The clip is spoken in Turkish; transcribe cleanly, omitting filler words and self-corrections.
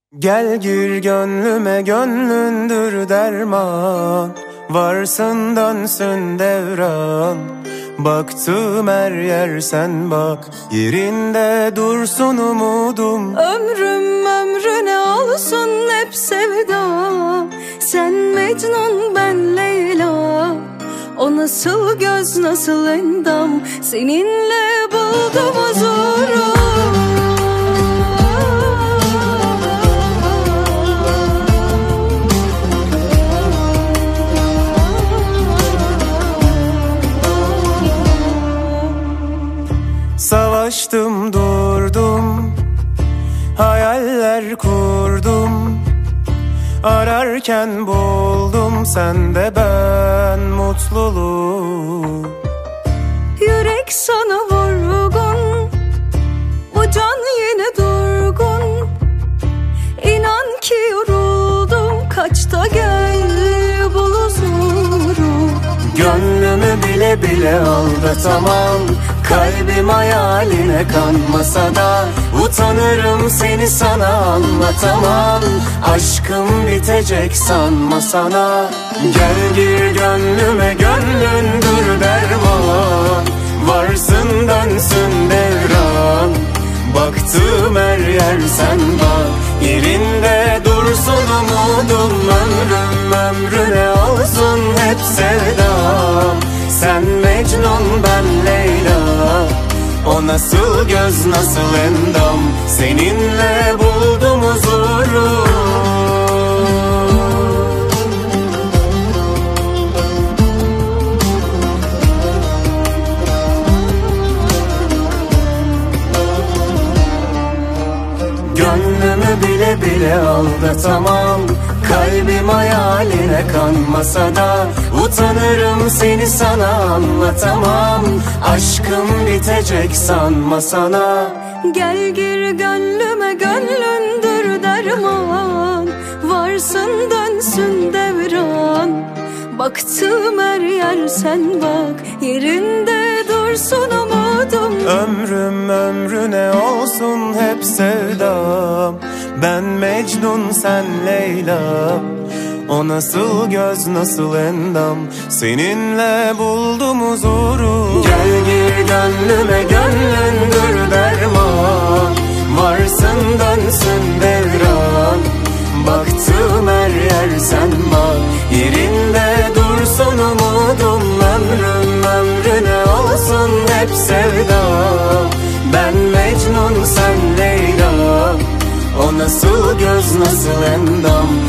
Gel gir gönlüme, gönlündür derman. Varsın dönsün devran. Baktım her yer sen bak, yerinde dursun umudum. Ömrüm ömrüne olsun hep sevda. Sen Mecnun ben Leyla. O nasıl göz nasıl endam, seninle buldum huzuru. Savaştım durdum, hayaller kurdum. Ararken buldum sende ben mutluluğu. Yürek sana vurgun, bu can yine durgun. İnan ki yoruldum, kaç da gel bul huzuru. Gönlümü bile bile aldatamam. Kalbim hayaline kanmasa da utanırım, seni sana anlatamam. Aşkım bitecek sanma sana. Gel gir gönlüme, gönlündür derman. Varsın dönsün devran. Baktım her yer sen bak, yerinde dursun umudum. Ömrüm ömrüne olsun hep sevdam. Sen Mecnun ben Leyla. O nasıl göz nasıl endam, seninle buldum huzuru. Gönlümü bile bile aldatamam. Kalbim hayaline kanmasa da utanırım, seni sana anlatamam. Aşkım bitecek sanma sana. Gel gir gönlüme, gönlündür derman. Varsın dönsün devran. Baktım her yer sen bak, yerinde dursun umudum. Ömrüm ömrüne olsun hep sevdam. Ben Mecnun sen Leyla. O nasıl göz nasıl endam, seninle buldum huzuru. Gel gir gönlüme, gönlündür derman. Varsın dönsün devran. Baktım her yer sen bak, yerinde dursun umudum. Ömrüm ömrüne olsun hep sevda. Ben Mecnun sen Leyla. O nasıl göz nasıl endam,